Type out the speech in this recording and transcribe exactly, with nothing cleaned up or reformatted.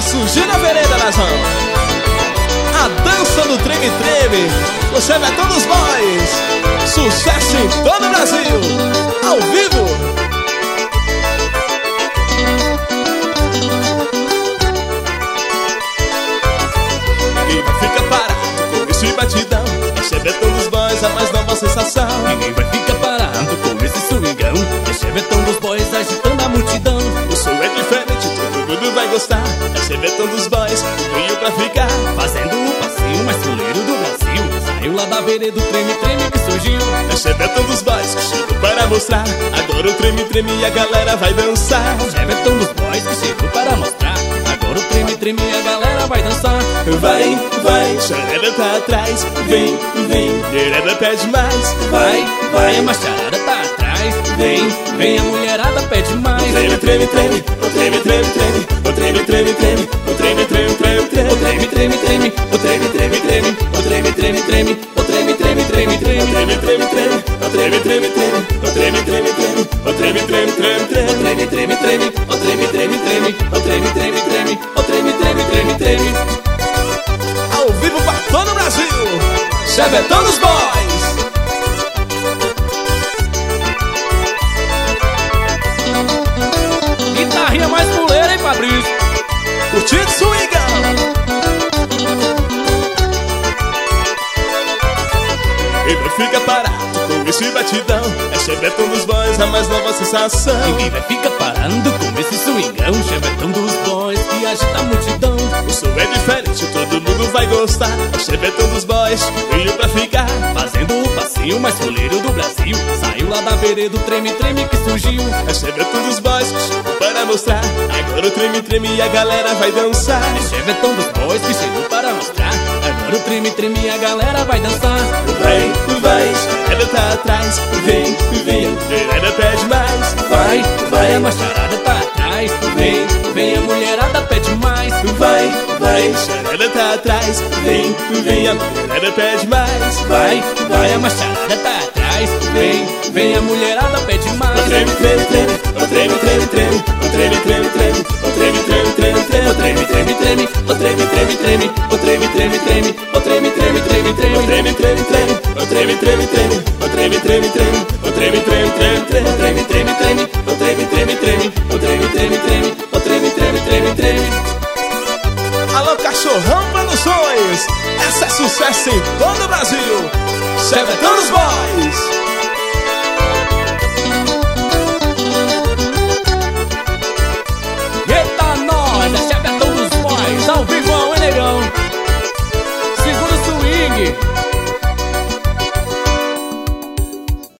surgiu na vereda, Nazão. A dança do treme-treme, o Chevetão dos Boys. Sucesso em todo o Brasil, ao vivo. Ninguém vai ficar parado com esse batidão. É Chevetão dos Boys, a mais nova sensação. Ninguém vai ficar parado com esse swingão. É Chevetão dos Boys agitando a multidão. O som é diferente, todo mundo vai gostar. É Chevetão dos Boys, veio pra ficar. Fazendo o passinho mais fuleiro do Brasil. Saiu lá da vereda do treme-treme que surgiu. É Chevetão dos Boys que chegou para mostrar. Agora o treme-treme e a galera vai dançar. Chevetão dos Boys que chegou para mostrar. Agora o treme-treme e a galera vai dançar. Vai, vai, charada tá atrás. Vem, vem, mulherada pede mais. Vai, vai, a macharada tá atrás. Vem, vem, a mulherada pede mais. Treme, treme, treme, o treme, treme, treme. O treme, treme, treme, o treme, treme, treme, treme. O treme, treme, treme, o treme, treme, treme. O treme, treme, treme, o treme, treme, treme, treme. O treme, treme, treme, o treme, treme, treme. O treme, treme, treme, o treme, treme, treme, treme. O treme, treme, treme, o treme, treme, treme. O treme, treme, treme, o treme, treme, treme, treme. Ao vivo pra todo o Brasil, Chevetão dos Boys. Guitarrinha mais fuleira, hein, Fabrício? Curtindo swingão. E não fica parado com esse batidão. É Chevetão dos Boys, a mais nova sensação. Ninguém vai ficar parando com esse swingão. Chevetão dos Boys que agita a multidão. O som é diferente, todo mundo vai gostar. É Chevetão dos Boys, veio pra ficar. Fazendo o passinho mais fuleiro do Brasil. Saiu lá da vereda do treme-treme que surgiu. É Chevetão dos Boys que chegou para mostrar. Agora o treme-treme e a galera vai dançar. É Chevetão dos Boys que chegou para mostrar. Agora o treme-treme e a galera vai dançar. Vai, vai, ela tá atrás. Vem, vem, ela pede mais. Vai, vai, a macharada tá atrás. Vem, vem, a mulherada pede mais. Vai, vai, ela tá atrás. Vem, vem, a mulherada pede mais. Vai, vai, a macharada tá atrás. Vem, vem, a mulherada pede mais. O treme, treme, treme, o treme, treme, treme. O treme, treme, treme, o treme, treme, treme, treme. O treme, treme, treme, o treme, treme, treme. O treme, treme, treme, o treme, treme, treme, treme. O treme, treme, treme, o treme, treme, treme. O treme, treme, treme, o treme, treme, treme, treme. O treme, treme, treme, o treme, treme, treme. O treme, treme, treme, o treme, treme, treme, treme. Alô, Cachorrão Produções, essa é sucesso em todo o Brasil. Chevetão dos Boys.